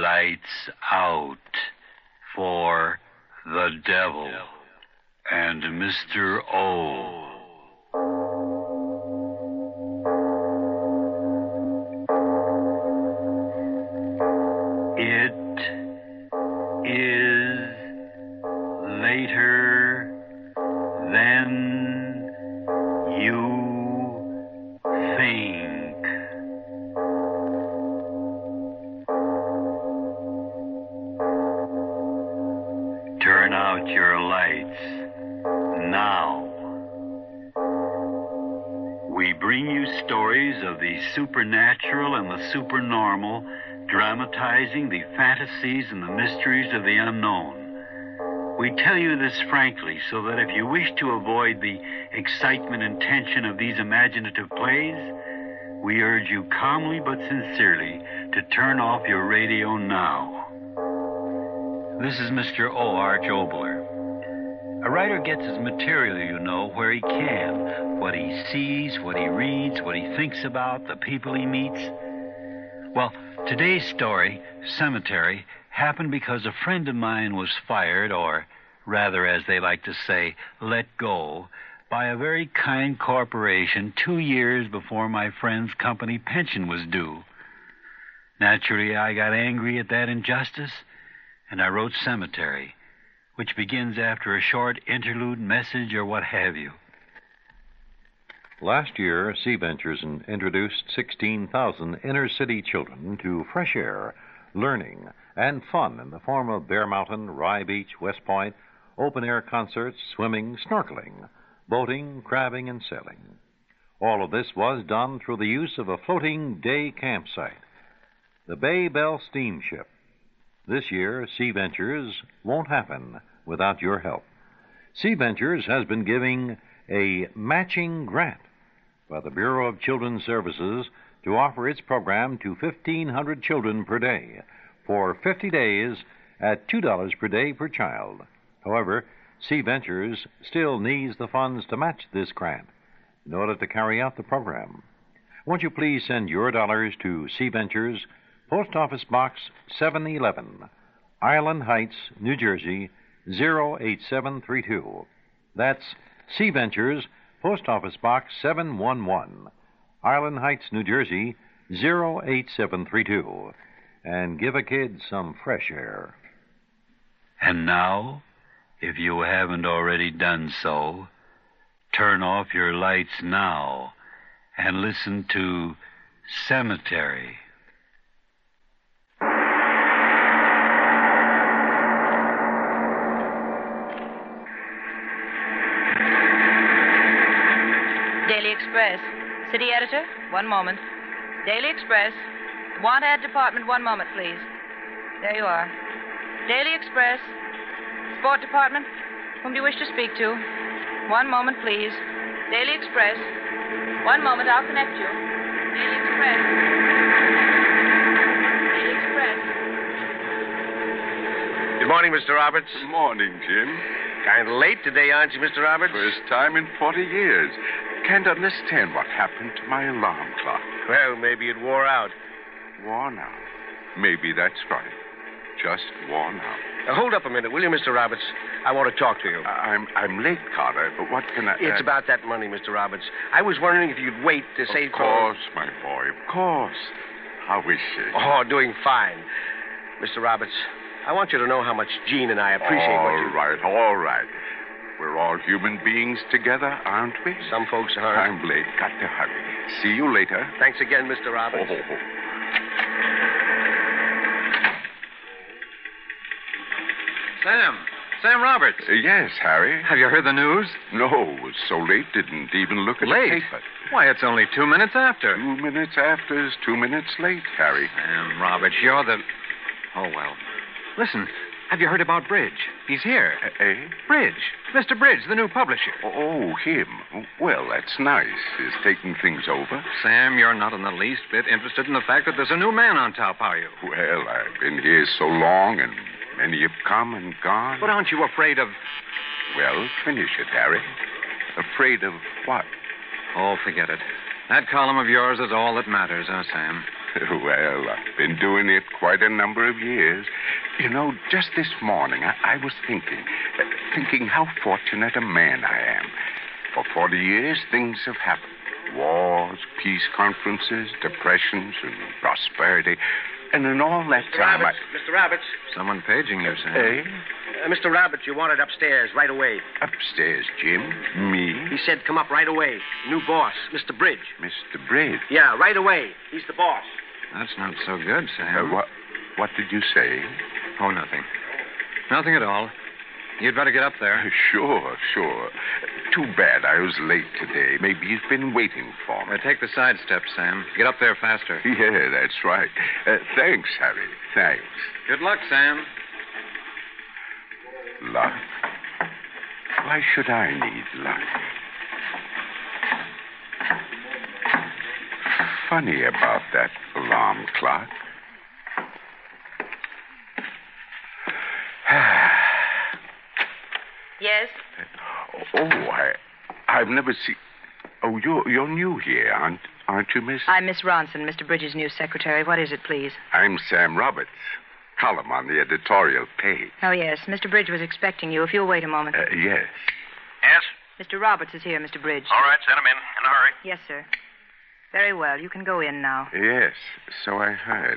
Lights out for the devil and Mr. O. It is later than you think. Turn out your lights now. We bring you stories of the supernatural and the supernormal, dramatizing the fantasies and the mysteries of the unknown. We tell you this frankly so that if you wish to avoid the excitement and tension of these imaginative plays, we urge you calmly but sincerely to turn off your radio now. This is Mr. O. Arch Obler. A writer gets his material, you know, where he can. What he sees, what he reads, what he thinks about, the people he meets. Well, today's story, Cemetery, happened because a friend of mine was fired, or rather, as they like to say, let go, by a very kind corporation 2 years before my friend's company pension was due. Naturally, I got angry at that injustice, and I wrote Cemetery, which begins after a short interlude message or what have you. Last year, Sea Ventures introduced 16,000 inner-city children to fresh air, learning, and fun in the form of Bear Mountain, Rye Beach, West Point, open-air concerts, swimming, snorkeling, boating, crabbing, and sailing. All of this was done through the use of a floating day campsite, the Bay Bell Steamship. This year, Sea Ventures won't happen without your help. Sea Ventures has been giving a matching grant by the Bureau of Children's Services to offer its program to 1,500 children per day for 50 days at $2 per day per child. However, Sea Ventures still needs the funds to match this grant in order to carry out the program. Won't you please send your dollars to Sea Ventures, Post Office Box 711, Island Heights, New Jersey, 08732. That's Sea Ventures, Post Office Box 711, Island Heights, New Jersey, 08732. And give a kid some fresh air. And now, if you haven't already done so, turn off your lights now and listen to Cemetery. Daily Express. City editor, 1 moment. Daily Express. Want ad department, 1 moment, please. There you are. Daily Express. Sport department. Whom do you wish to speak to? 1 moment, please. Daily Express. 1 moment, I'll connect you. Daily Express. Daily Express. Good morning, Mr. Roberts. Good morning, Jim. Kind of late today, aren't you, Mr. Roberts? First time in 40 years. Can't understand what happened to my alarm clock. Well, maybe it wore out. Worn out. Maybe that's right. Just worn out. Hold up a minute, will you, Mr. Roberts? I want to talk to you. I'm late, Carter, but what can I... It's about that money, Mr. Roberts. I was wondering if you'd wait to say... Of course, my boy, of course. How is she? Oh, doing fine. Mr. Roberts, I want you to know how much Jean and I appreciate what you... All right. We're all human beings together, aren't we? Some folks are. I'm late. Got to hurry. See you later. Thanks again, Mr. Roberts. Oh. Sam Roberts. Yes, Harry. Have you heard the news? No, was so late, didn't even look at Late? the paper. Why, it's only 2 minutes after. 2 minutes after is 2 minutes late, Harry. Sam Roberts, you're the... Oh, well. Listen, have you heard about Bridge? He's here. Eh? Bridge. Mr. Bridge, the new publisher. Oh, him. Well, that's nice. He's taking things over. Sam, you're not in the least bit interested in the fact that there's a new man on top, are you? Well, I've been here so long, and many have come and gone. But aren't you afraid of... Well, finish it, Harry. Afraid of what? Oh, forget it. That column of yours is all that matters, huh, Sam? Well, I've been doing it quite a number of years. You know, just this morning, I was thinking how fortunate a man I am. For 40 years, things have happened. Wars, peace conferences, depressions, and prosperity. And in all that time, Mr. Roberts. Someone paging you, Sam. Hey? Mr. Roberts, you wanted upstairs right away. Upstairs, Jim? Me? He said come up right away. New boss, Mr. Bridge. Mr. Bridge? Yeah, right away. He's the boss. That's not so good, Sam. What did you say? Oh, nothing. Nothing at all. You'd better get up there. Sure. Too bad I was late today. Maybe he's been waiting for me. Take the side steps, Sam. Get up there faster. Yeah, that's right. Thanks, Harry. Thanks. Good luck, Sam. Luck? Why should I need luck? Funny about that alarm clock. Yes? I've never seen... Oh, you're new here, aren't you, miss? I'm Miss Ronson, Mr. Bridges' new secretary. What is it, please? I'm Sam Roberts. Column on the editorial page. Oh, yes. Mr. Bridge was expecting you. If you'll wait a moment. Yes. Yes? Mr. Roberts is here, Mr. Bridge. All right, send him in a hurry. Yes, sir. Very well. You can go in now. Yes, so I heard.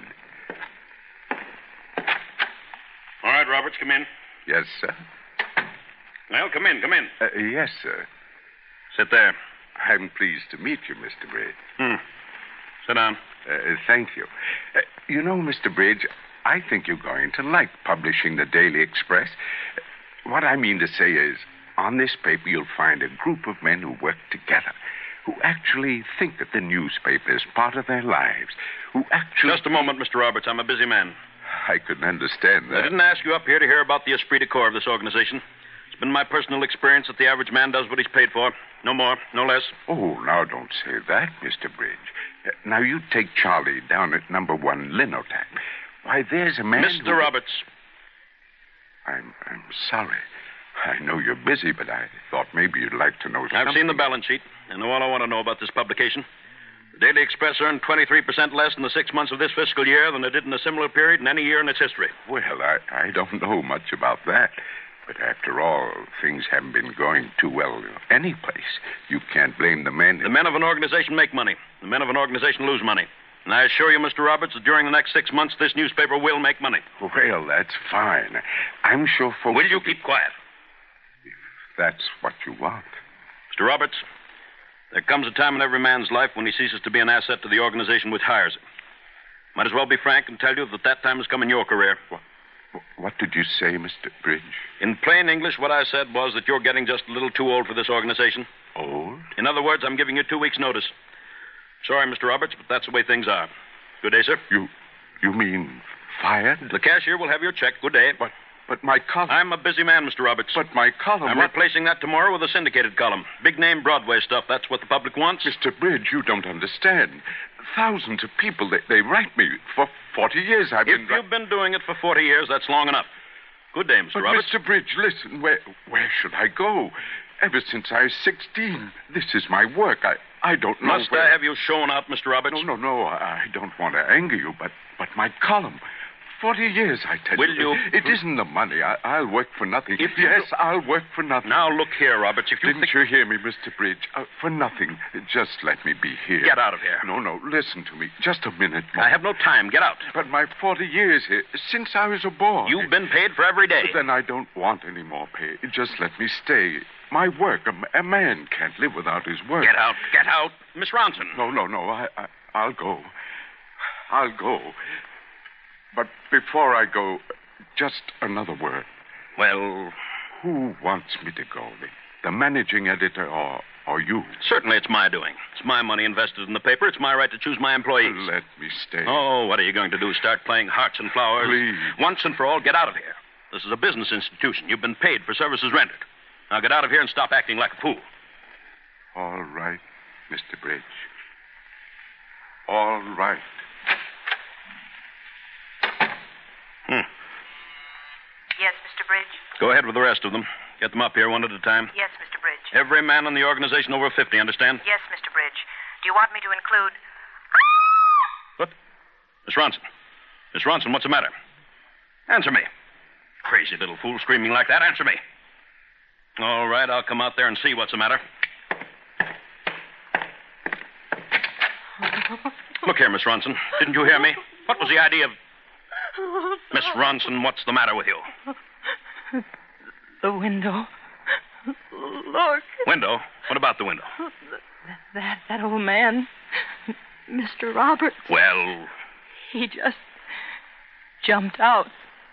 All right, Roberts, come in. Yes, sir. Well, come in. Yes, sir. Sit there. I'm pleased to meet you, Mr. Bridge. Sit down. Thank you. You know, Mr. Bridge, I think you're going to like publishing the Daily Express. What I mean to say is, on this paper you'll find a group of men who work together, who actually think that the newspaper is part of their lives, who actually... Just a moment, Mr. Roberts. I'm a busy man. I couldn't understand that. I didn't ask you up here to hear about the esprit de corps of this organization. It's been my personal experience that the average man does what he's paid for. No more, no less. Oh, now don't say that, Mr. Bridge. Now, you take Charlie down at number 1 Linotype. Why, there's a man Mr. Roberts. I'm sorry. I know you're busy, but I thought maybe you'd like to know something. I've seen the balance sheet. I know all I want to know about this publication. The Daily Express earned 23% less in the 6 months of this fiscal year than it did in a similar period in any year in its history. Well, I don't know much about that. But after all, things haven't been going too well any place. You can't blame the men. The men of an organization make money. The men of an organization lose money. And I assure you, Mr. Roberts, that during the next 6 months, this newspaper will make money. Well, that's fine. I'm sure folks... Will you keep quiet? If that's what you want. Mr. Roberts, there comes a time in every man's life when he ceases to be an asset to the organization which hires him. Might as well be frank and tell you that time has come in your career. What did you say, Mr. Bridge? In plain English, what I said was that you're getting just a little too old for this organization. Old? In other words, I'm giving you 2 weeks' notice. Sorry, Mr. Roberts, but that's the way things are. Good day, sir. You mean fired? The cashier will have your check. Good day. But my column... I'm a busy man, Mr. Roberts. But my column... I'm replacing that tomorrow with a syndicated column. Big-name Broadway stuff. That's what the public wants. Mr. Bridge, you don't understand. Thousands of people, they write me. For 40 years I've been... If you've been doing it for 40 years, that's long enough. Good day, Mr. Roberts. Mr. Bridge, listen, where should I go? Ever since I was 16, this is my work. I don't know Must I have you shown out, Mr. Roberts? No, I don't want to anger you, but my column... 40 years, I tell you. It isn't the money. I'll work for nothing. I'll work for nothing. Now, look here, Roberts. If you Didn't you hear me, Mr. Bridge? For nothing. Just let me be here. Get out of here. No, listen to me. Just a minute more. I have no time. Get out. But my 40 years here, since I was a boy... You've been paid for every day. Then I don't want any more pay. Just let me stay. My work. A man can't live without his work. Get out. Miss Ronson. No. I'll go. I'll go. But before I go, just another word. Well... Who wants me to go? The managing editor or you? Certainly it's my doing. It's my money invested in the paper. It's my right to choose my employees. Let me stay. Oh, what are you going to do? Start playing hearts and flowers? Please. Once and for all, get out of here. This is a business institution. You've been paid for services rendered. Now get out of here and stop acting like a fool. All right, Mr. Bridge. All right. Yes, Mr. Bridge? Go ahead with the rest of them. Get them up here one at a time. Yes, Mr. Bridge. Every man in the organization over 50, understand? Yes, Mr. Bridge. Do you want me to include... What? Miss Ronson. Miss Ronson, what's the matter? Answer me. Crazy little fool screaming like that. Answer me. All right, I'll come out there and see what's the matter. Look here, Miss Ronson. Didn't you hear me? What was the idea of... Miss Ronson, what's the matter with you? The window. Look. Window? What about the window? That old man, Mr. Roberts. Well... He just jumped out.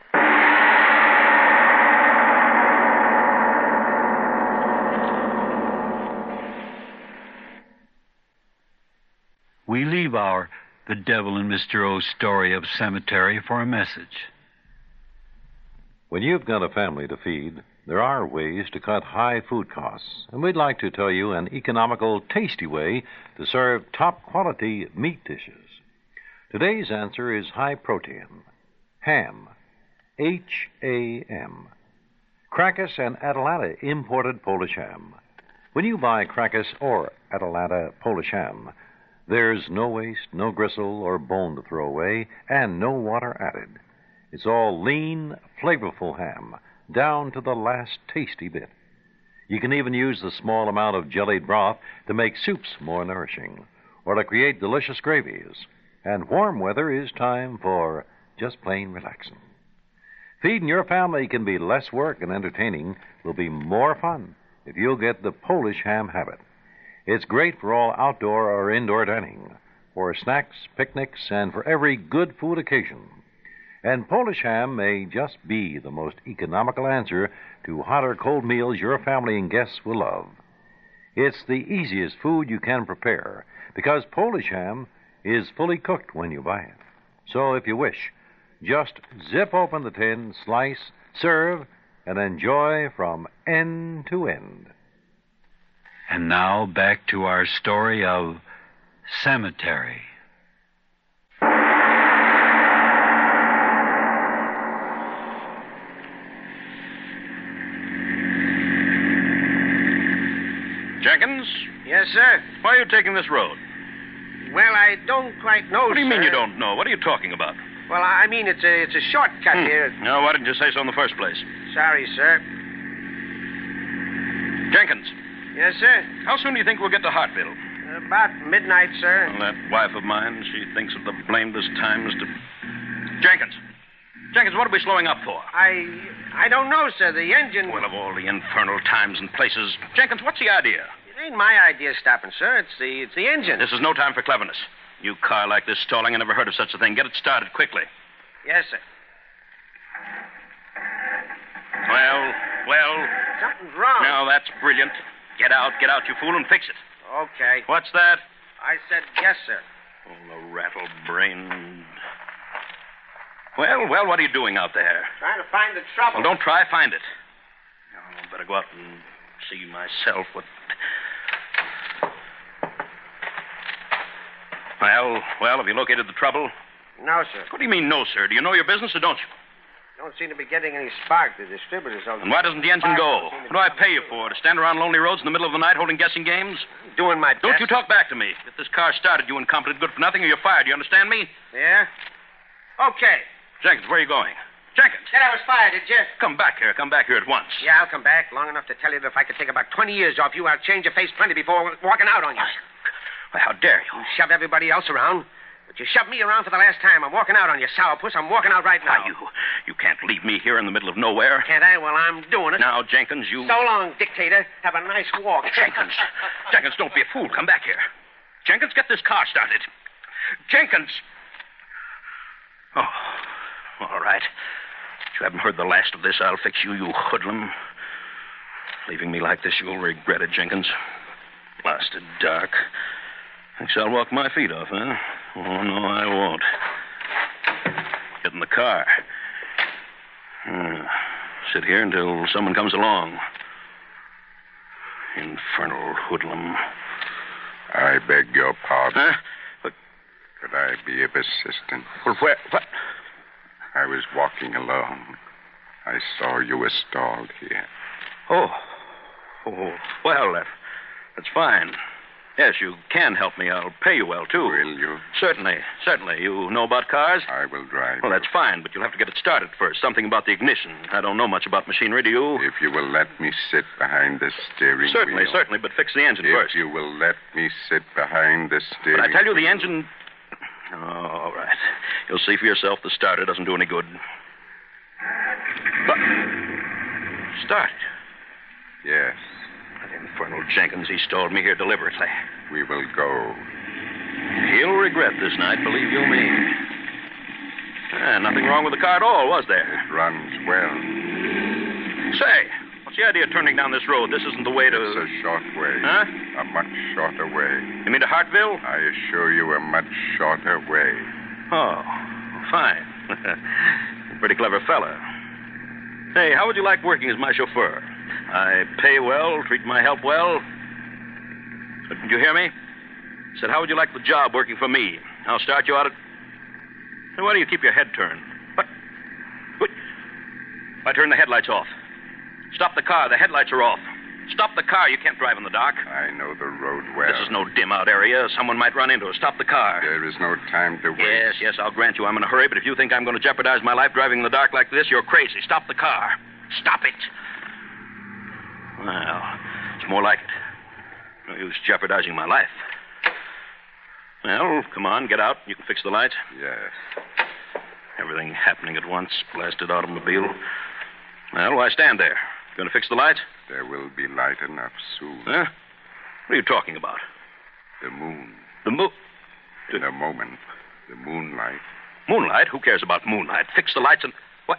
We leave our The Devil in Mr. O's story of cemetery for a message. When you've got a family to feed, there are ways to cut high food costs, and we'd like to tell you an economical, tasty way to serve top-quality meat dishes. Today's answer is high protein. Ham. H-A-M. Crackus and Atalanta imported Polish ham. When you buy Crackus or Atalanta Polish ham, there's no waste, no gristle or bone to throw away, and no water added. It's all lean, flavorful ham, down to the last tasty bit. You can even use the small amount of jellied broth to make soups more nourishing, or to create delicious gravies. And warm weather is time for just plain relaxing. Feeding your family can be less work and entertaining will be more fun if you'll get the Polish ham habit. It's great for all outdoor or indoor dining, for snacks, picnics, and for every good food occasion. And Polish ham may just be the most economical answer to hot or cold meals your family and guests will love. It's the easiest food you can prepare because Polish ham is fully cooked when you buy it. So if you wish, just zip open the tin, slice, serve, and enjoy from end to end. And now back to our story of cemetery. Jenkins? Yes, sir? Why are you taking this road? Well, I don't quite know, What do you mean sir. you don't know? What are you talking about? Well, I mean, it's a shortcut here. No, why didn't you say so in the first place? Sorry, sir. Jenkins, Yes, sir? how soon do you think we'll get to Hartville? About midnight, sir. Well, that wife of mine, she thinks of the blameless times to... Jenkins! Jenkins, what are we slowing up for? I don't know, sir. The engine... Well, of all the infernal times and places. Jenkins, what's the idea? It ain't my idea stopping, sir. It's the engine. This is no time for cleverness. New car like this stalling, I never heard of such a thing. Get it started quickly. Yes, sir. Well. Something's wrong. Now, that's brilliant. Get out, you fool, and fix it. Okay. What's that? I said yes, sir. Oh, the rattle-brained... Well, what are you doing out there? Trying to find the trouble. Well, don't try, find it. Oh, I better go out and see myself what... Well, have you located the trouble? No, sir. What do you mean, no, sir? Do you know your business or don't you? Don't seem to be getting any spark. The distributors don't... And why doesn't the engine go? What do I pay you for? To stand around lonely roads in the middle of the night holding guessing games? Doing my best. Don't you talk back to me. Get this car started, you incompetent good for nothing, or you're fired. You understand me? Yeah? Okay. Jenkins, where are you going? Jenkins! Said I was fired, did you? Come back here at once. Yeah, I'll come back long enough to tell you that if I could take about 20 years off you, I'll change your face plenty before walking out on you. Well, how dare you? You shove everybody else around. But you shoved me around for the last time. I'm walking out on you, sourpuss. I'm walking out right now. You can't leave me here in the middle of nowhere. Can't I? Well, I'm doing it. Now, Jenkins, you... So long, dictator. Have a nice walk. Jenkins, don't be a fool. Come back here. Jenkins, get this car started. Jenkins! Oh, all right. If you haven't heard the last of this, I'll fix you, you hoodlum. Leaving me like this, you'll regret it, Jenkins. Blasted dark. Thinks I'll walk my feet off, huh? Oh, no, I won't. Get in the car. Sit here until someone comes along. Infernal hoodlum. I beg your pardon. Huh? But... Could I be of assistance? Well, where... What? I was walking along. I saw you were stalled here. Oh, well, that's fine. Yes, you can help me. I'll pay you well, too. Will you? Certainly. You know about cars? I will drive. Well, that's fine, but you'll have to get it started first. Something about the ignition. I don't know much about machinery, do you? If you will let me sit behind the steering wheel. Certainly, but fix the engine If first. you will let me sit behind the steering But I tell you, the wheel. engine... Oh, all right. You'll see for yourself the starter doesn't do any good. But... Start. Yes. That infernal Jenkins, he stalled me here deliberately. We will go. He'll regret this night, believe you me. Nothing wrong with the car at all, was there? It runs well. Say, what's the idea of turning down this road? This isn't the way to... It's a short way. Huh? A much shorter way. You mean to Hartville? I assure you, a much shorter way. Oh, fine. Pretty clever fella. Hey, how would you like working as my chauffeur? I pay well, treat my help well. Did you hear me? I said, how would you like the job working for me? I'll start you out at... Hey, why do you keep your head turned? What? I turn the headlights off. Stop the car. The headlights are off. Stop the car. You can't drive in the dark. I know the road well. This is no dim-out area. Someone might run into us. Stop the car. There is no time to wait. Yes, I'll grant you I'm in a hurry, but if you think I'm going to jeopardize my life driving in the dark like this, you're crazy. Stop the car. Stop it. Well, it's more like it. No use jeopardizing my life. Well, come on, get out. You can fix the lights. Yes. Everything happening at once. Blasted automobile. Well, why stand there? Going to fix the lights? There will be light enough soon. Huh? What are you talking about? The moon. The moon? In a moment. The moonlight. Moonlight? Who cares about moonlight? Fix the lights and... What?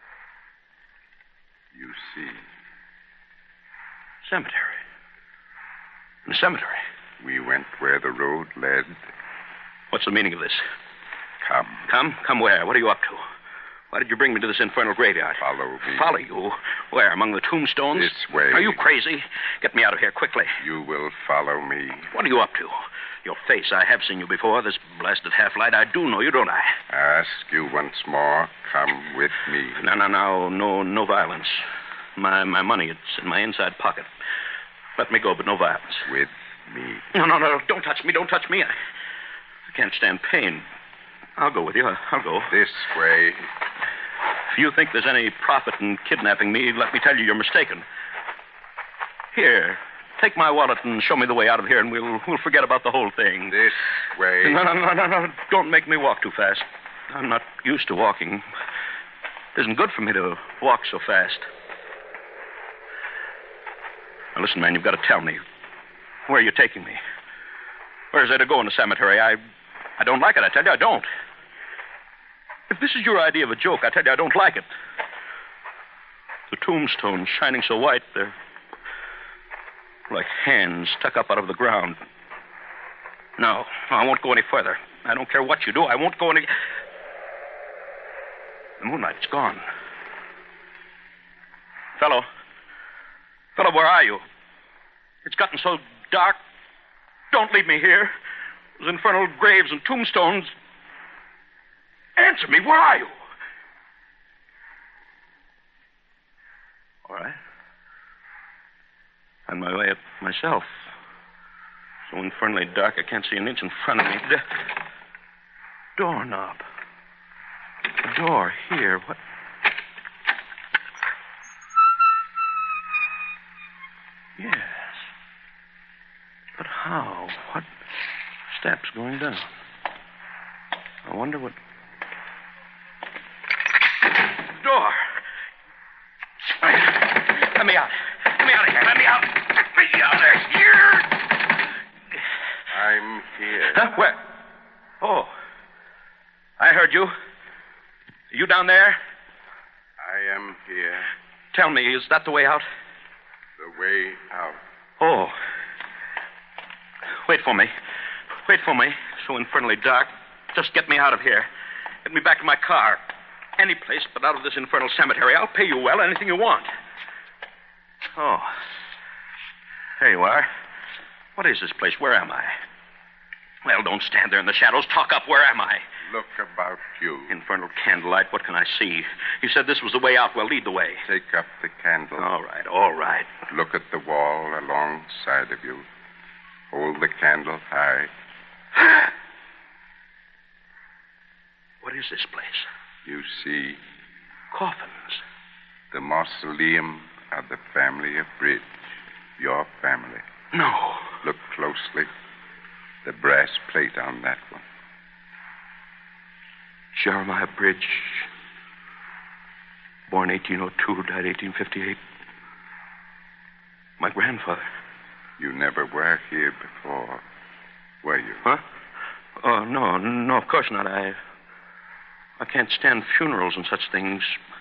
You see. Cemetery. In the cemetery? We went where the road led. What's the meaning of this? Come. Come? Come where? What are you up to? Why did you bring me to this infernal graveyard? Follow me. Follow you? Where? Among the tombstones? This way. Are you crazy? Get me out of here quickly. You will follow me. What are you up to? Your face. I have seen you before. This blasted half-light. I do know you, don't I? Ask you once more. Come with me. No violence. My money, it's in my inside pocket. Let me go, but no violence. With me. No. Don't touch me. Don't touch me. I can't stand pain. I'll go with you. I'll go. This way. If you think there's any profit in kidnapping me, let me tell you you're mistaken. Here, take my wallet and show me the way out of here, and we'll forget about the whole thing. This way. No. Don't make me walk too fast. I'm not used to walking. It isn't good for me to walk so fast. Now, listen, man, you've got to tell me. Where are you taking me? Where is there to go in the cemetery? I don't like it. I tell you, I don't. If this is your idea of a joke, I tell you, I don't like it. The tombstones shining so white, they're like hands stuck up out of the ground. No, I won't go any further. I don't care what you do. I won't go any... The moonlight's gone. Fellow, where are you? It's gotten so dark. Don't leave me here. Those infernal graves and tombstones. Answer me, where are you? All right. On my way up myself. So infernally dark I can't see an inch in front of me. Doorknob. A door here. What? Yes. But how? What steps going down? I wonder what... Door. Let me out. Let me out of here. Let me out. Let me out of here. I'm here. Huh? Where? Oh. I heard you. You down there? I am here. Tell me, is that the way out? The way out. Oh. Wait for me. Wait for me. So infernally dark. Just get me out of here. Get me back to my car. Any place but out of this infernal cemetery. I'll pay you well, anything you want. Oh. There you are. What is this place? Where am I? Well, don't stand there in the shadows. Talk up. Where am I? Look about you. Infernal candlelight. What can I see? You said this was the way out. Well, lead the way. Take up the candle. All right. Look at the wall alongside of you. Hold the candle high. What is this place? You see, Coffins. the mausoleum of the family of Bridge. Your family. No. Look closely. The brass plate on that one. Jeremiah Bridge. Born 1802, died 1858. My grandfather. You never were here before, were you? Huh? Oh, no, of course not. I can't stand funerals and such things.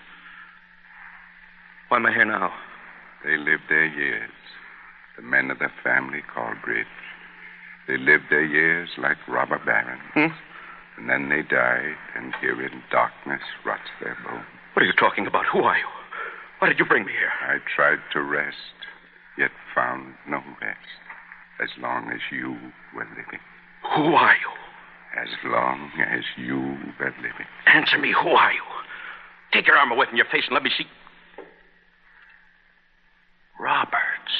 Why am I here now? They lived their years. The men of the family called Bridge. They lived their years like robber barons. And then they died, and here in darkness rots their bones. What are you talking about? Who are you? Why did you bring me here? I tried to rest, yet found no rest. As long as you were living. Who are you? As long as you were living. Answer me, who are you? Take your arm away from your face and let me see. Roberts.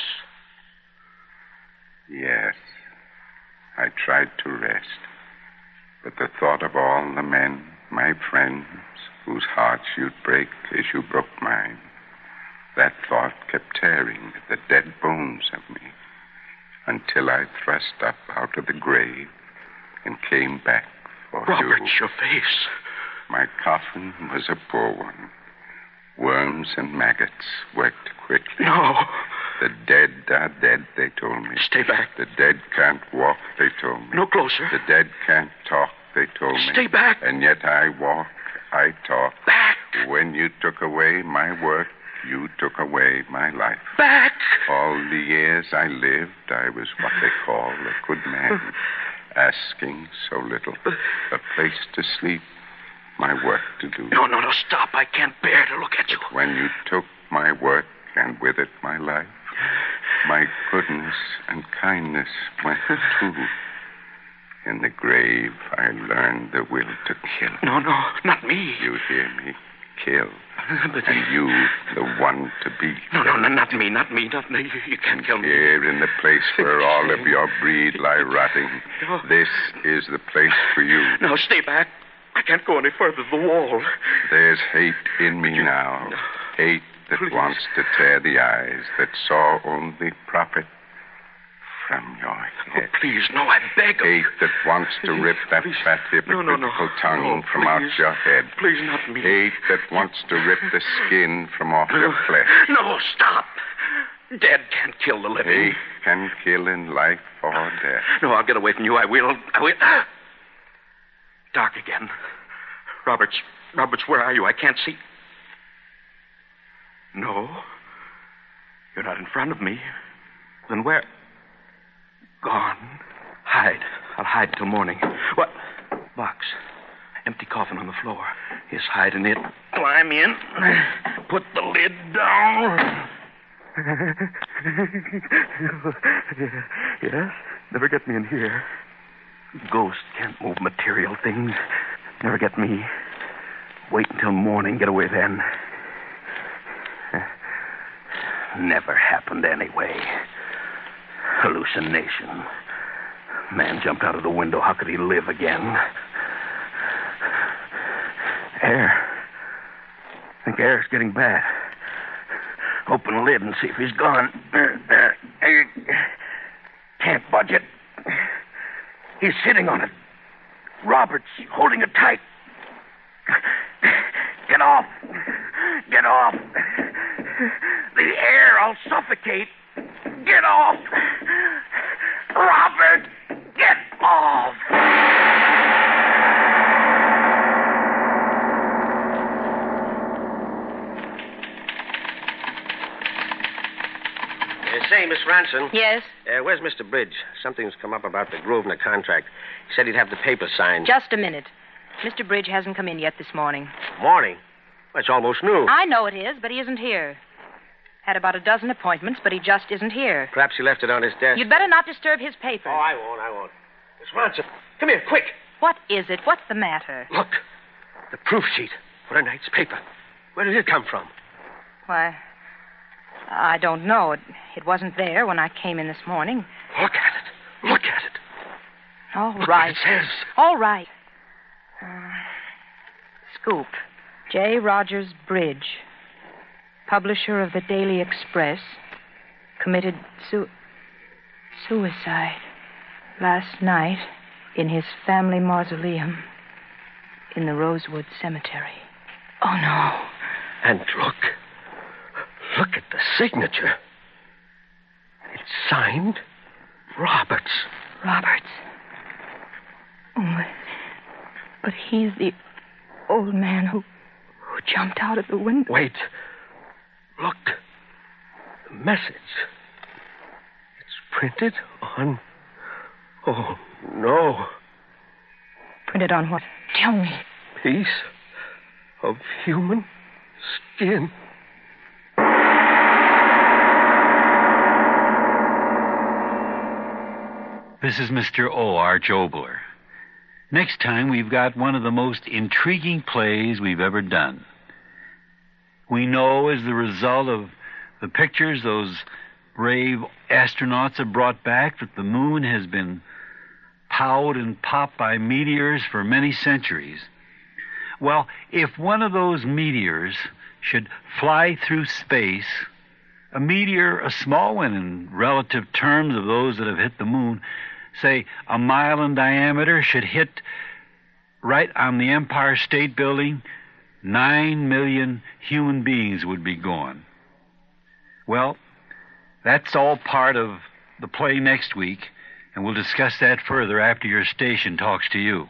Yes, I tried to rest. But the thought of all the men, my friends, whose hearts you'd break as you broke mine, that thought kept tearing at the dead bones of me until I thrust up out of the grave and came back for Robert, you. your face. My coffin was a poor one. Worms and maggots worked quickly. No. The dead are dead, they told me. Stay back. The dead can't walk, they told me. No closer. The dead can't talk, they told me. Stay back. And yet I walk, I talk. Back. When you took away my work, you took away my life. Back. All the years I lived, I was what they call a good man, asking so little. A place to sleep, my work to do. No, stop. I can't bear to look at you. When you took my work, and with it my life, my goodness and kindness went too. In the grave, I learned the will to kill. No, not me. You hear me? Kill. And you, the one to be killed. No, not me. You can't kill me. Here in the place where all of your breed lie rotting, this is the place for you. No, stay back. I can't go any further. The wall. There's hate in me now. Hate that wants to tear the eyes that saw only profit from your head. Oh, please, no, I beg of you. Hate that wants to rip that fat hypocritical tongue from out your head. Please, not me. Hate that wants to rip the skin from off your flesh. No, stop. Dead can't kill the living. Hate can kill in life or death. No, I'll get away from you. I will. Dark again. Roberts, where are you? I can't see. No. You're not in front of me. Then where? Gone. Hide. I'll hide till morning. What? Box. Empty coffin on the floor. Yes, hide in it. Climb in. Put the lid down. Yes? Never get me in here. Ghosts can't move material things. Never get me. Wait until morning. Get away then. Never happened anyway. Hallucination. Man jumped out of the window. How could he live again? Air. I think air's getting bad. Open the lid and see if he's gone. Can't budge it. He's sitting on it. Roberts holding it tight. Get off. Get off. The air, I'll suffocate. Get off. Robert, get off. Say, Miss Ranson. Yes? Where's Mr. Bridge? Something's come up about the Grosvenor contract. He said he'd have the papers signed. Just a minute. Mr. Bridge hasn't come in yet this morning. Morning? Well, it's almost noon. I know it is, but he isn't here. Had about a dozen appointments, but he just isn't here. Perhaps he left it on his desk. You'd better not disturb his papers. Oh, I won't. Miss Ranson, come here, quick. What is it? What's the matter? Look. The proof sheet for tonight's paper. Where did it come from? Why, I don't know. It wasn't there when I came in this morning. Look at it. All Look right. what it says. All right. Scoop. J. Rogers Bridge, publisher of the Daily Express, committed suicide last night in his family mausoleum in the Rosewood Cemetery. Oh, no. And look at the signature. It's signed Roberts. Roberts. Oh, but he's the old man who jumped out of the window. Wait. Look. The message. It's printed on... Oh, no. Printed on what? Tell me. Piece of human skin. This is Mr. O. Arch Obler. Next time, we've got one of the most intriguing plays we've ever done. We know as the result of the pictures those brave astronauts have brought back that the moon has been powed and popped by meteors for many centuries. Well, if one of those meteors should fly through space, a meteor, a small one in relative terms of those that have hit the moon, say a mile in diameter, should hit right on the Empire State Building, 9 million human beings would be gone. Well, that's all part of the play next week, and we'll discuss that further after your station talks to you.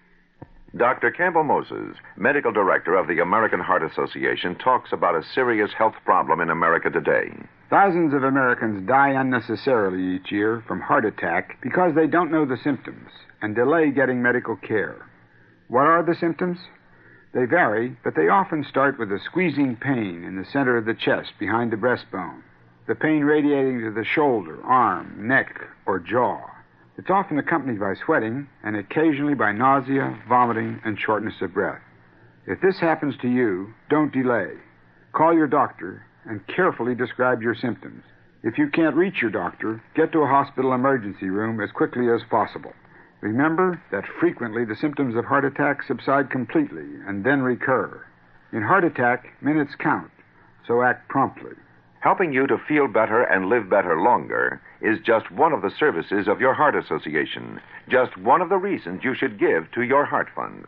Dr. Campbell Moses, medical director of the American Heart Association, talks about a serious health problem in America today. Thousands of Americans die unnecessarily each year from heart attack because they don't know the symptoms and delay getting medical care. What are the symptoms? They vary, but they often start with a squeezing pain in the center of the chest behind the breastbone, the pain radiating to the shoulder, arm, neck, or jaw. It's often accompanied by sweating and occasionally by nausea, vomiting, and shortness of breath. If this happens to you, don't delay. Call your doctor and carefully describe your symptoms. If you can't reach your doctor, get to a hospital emergency room as quickly as possible. Remember that frequently the symptoms of heart attack subside completely and then recur. In heart attack, minutes count, so act promptly. Helping you to feel better and live better longer is just one of the services of your Heart Association. Just one of the reasons you should give to your Heart Fund.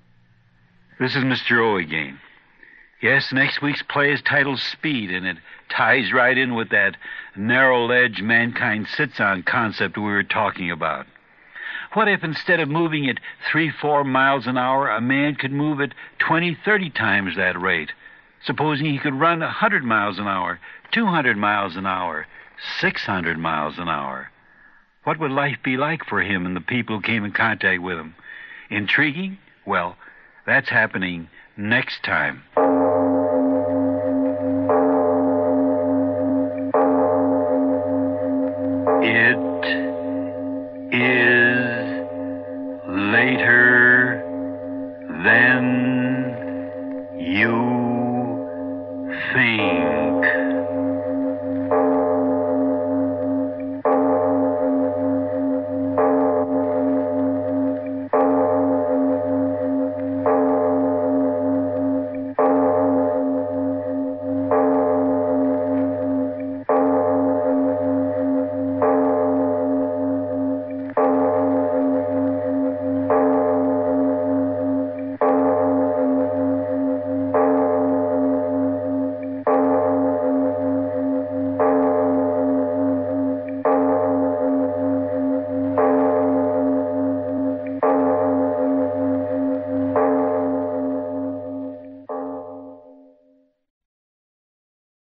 This is Mr. O again. Yes, next week's play is titled Speed, and it ties right in with that narrow ledge mankind sits on concept we were talking about. What if instead of moving at 3-4 miles an hour, a man could move at 20-30 times that rate? Supposing he could run 100 miles an hour, 200 miles an hour, 600 miles an hour. What would life be like for him and the people who came in contact with him? Intriguing? Well, that's happening next time. It is later than you think.